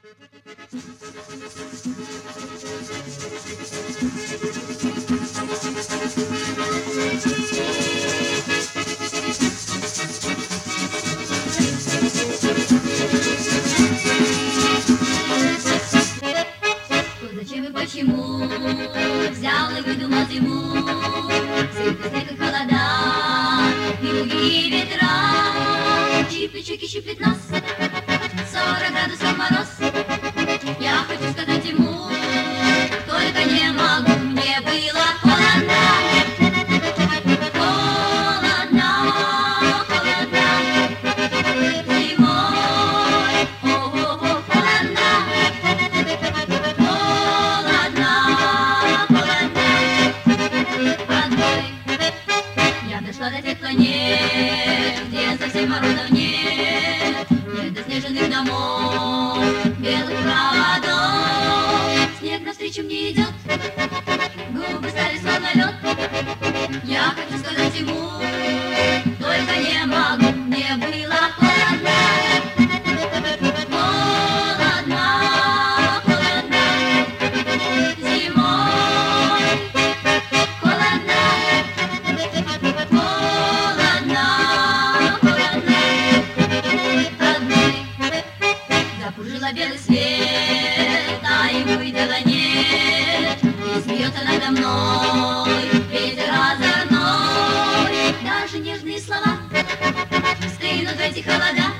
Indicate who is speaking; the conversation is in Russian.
Speaker 1: Зачем и почему взял и выдумал зиму? Сыпет снег и холода, юги и ветра. Щиплет щеки, щиплет нос, 40 градусов мороз. Я хочу сказать ему, только не могу, мне было холодно. Холодно, холодно, зимой, о-о-о, холодно. Я дошла до тех планет, где совсем морозов нет. Нет до снежных домов, белых проводов. Снег навстречу мне идет, губы стали словно лед. Я хочу сказать ему, только не могу, мне было холодно. Холодно, холодно, зимой. Холодно, холодно, холодно. Одной закружила белый свет, а ему и дела нет. И смеется надо мной ветер озорной. Даже нежные слова стынут в эти холода.